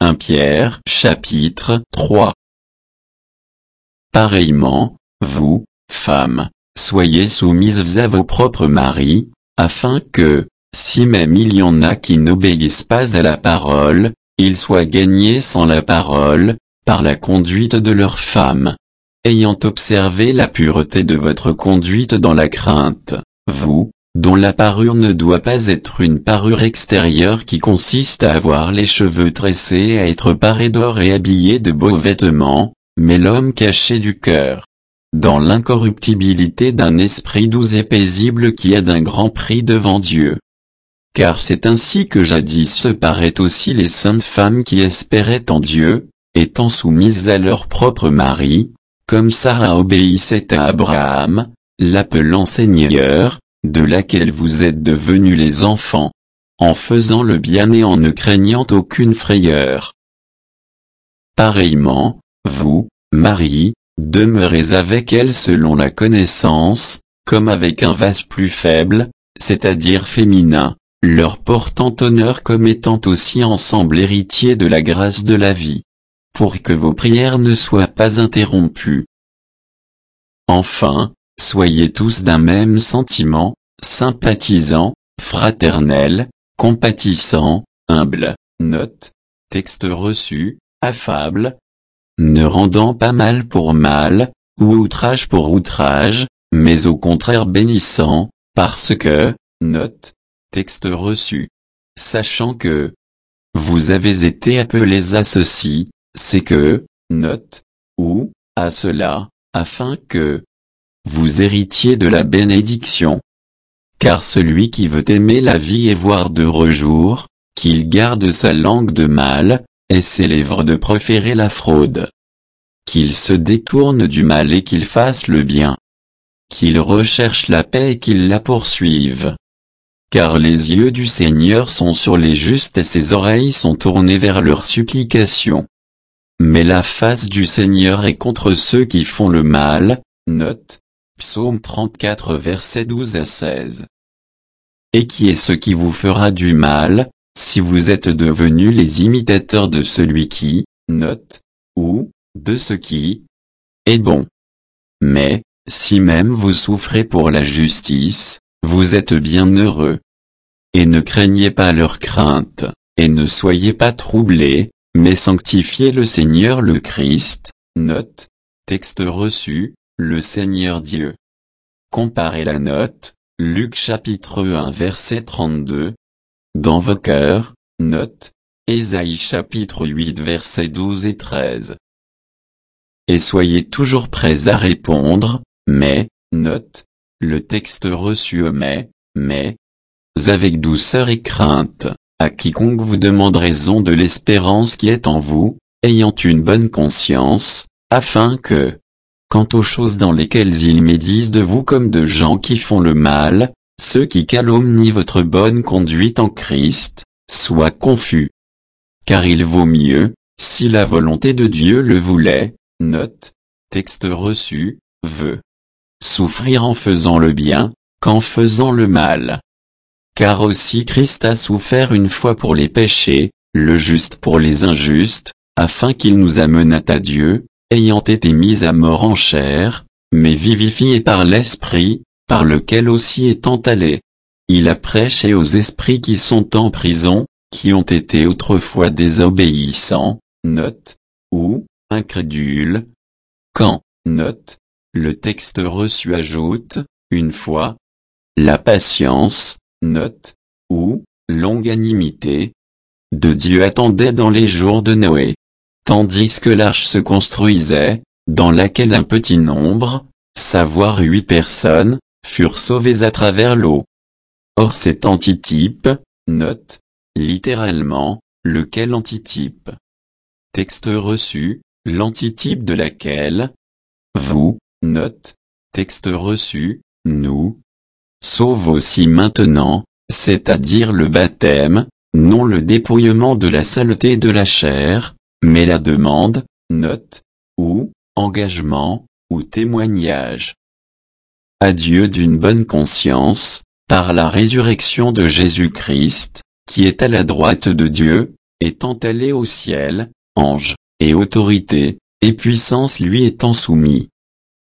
1 Pierre chapitre 3. Pareillement, vous, femmes, soyez soumises à vos propres maris, afin que, si même il y en a qui n'obéissent pas à la parole, ils soient gagnés sans la parole, par la conduite de leurs femmes. Ayant observé la pureté de votre conduite dans la crainte, vous, dont la parure ne doit pas être une parure extérieure qui consiste à avoir les cheveux tressés et à être paré d'or et habillé de beaux vêtements, mais l'homme caché du cœur, dans l'incorruptibilité d'un esprit doux et paisible qui a d'un grand prix devant Dieu. Car c'est ainsi que jadis se paraient aussi les saintes femmes qui espéraient en Dieu, étant soumises à leur propre mari, comme Sarah obéissait à Abraham, l'appelant Seigneur, de laquelle vous êtes devenus les enfants, en faisant le bien et en ne craignant aucune frayeur. Pareillement, vous, maris, demeurez avec elle selon la connaissance, comme avec un vase plus faible, c'est-à-dire féminin, leur portant honneur comme étant aussi ensemble héritiers de la grâce de la vie, pour que vos prières ne soient pas interrompues. Enfin, soyez tous d'un même sentiment, sympathisants, fraternels, compatissants, humbles, note, texte reçu, affables, ne rendant pas mal pour mal, ou outrage pour outrage, mais au contraire bénissant, parce que, note, texte reçu, sachant que vous avez été appelés à ceci, c'est que, note, ou, à cela, afin que vous héritiez de la bénédiction. Car celui qui veut aimer la vie et voir d'heureux jours, qu'il garde sa langue de mal, et ses lèvres de proférer la fraude. Qu'il se détourne du mal et qu'il fasse le bien. Qu'il recherche la paix et qu'il la poursuive. Car les yeux du Seigneur sont sur les justes et ses oreilles sont tournées vers leurs supplications. Mais la face du Seigneur est contre ceux qui font le mal, note, Psaume 34 versets 12 à 16. Et qui est ce qui vous fera du mal, si vous êtes devenus les imitateurs de celui qui, note, ou, de ce qui est bon. Mais, si même vous souffrez pour la justice, vous êtes bien heureux. Et ne craignez pas leur crainte, et ne soyez pas troublés, mais sanctifiez le Seigneur le Christ, note, texte reçu, le Seigneur Dieu. Comparez la note, Luc chapitre 1 verset 32. Dans vos cœurs, note, Ésaïe chapitre 8 versets 12 et 13. Et soyez toujours prêts à répondre, mais, note, le texte reçu omet, mais, avec douceur et crainte, à quiconque vous demande raison de l'espérance qui est en vous, ayant une bonne conscience, afin que, quant aux choses dans lesquelles ils médisent de vous comme de gens qui font le mal, ceux qui calomnient votre bonne conduite en Christ, soient confus. Car il vaut mieux, si la volonté de Dieu le voulait, note, texte reçu, veut, souffrir en faisant le bien, qu'en faisant le mal. Car aussi Christ a souffert une fois pour les péchés, le juste pour les injustes, afin qu'il nous amenât à Dieu, ayant été mis à mort en chair, mais vivifié par l'Esprit, par lequel aussi étant allé, il a prêché aux esprits qui sont en prison, qui ont été autrefois désobéissants, note, ou, incrédules. Quand, note, le texte reçu ajoute, une fois, la patience, note, ou, longanimité, de Dieu attendait dans les jours de Noé. Tandis que l'arche se construisait, dans laquelle un petit nombre, savoir 8 personnes, furent sauvées à travers l'eau. Or cet antitype, note, littéralement, lequel antitype. Texte reçu, l'antitype de laquelle, vous, note, texte reçu, nous, sauve aussi maintenant, c'est-à-dire le baptême, non le dépouillement de la saleté de la chair, mais la demande, note, ou, engagement, ou témoignage. À Dieu d'une bonne conscience, par la résurrection de Jésus-Christ, qui est à la droite de Dieu, étant allé au ciel, ange, et autorité, et puissance lui étant soumis.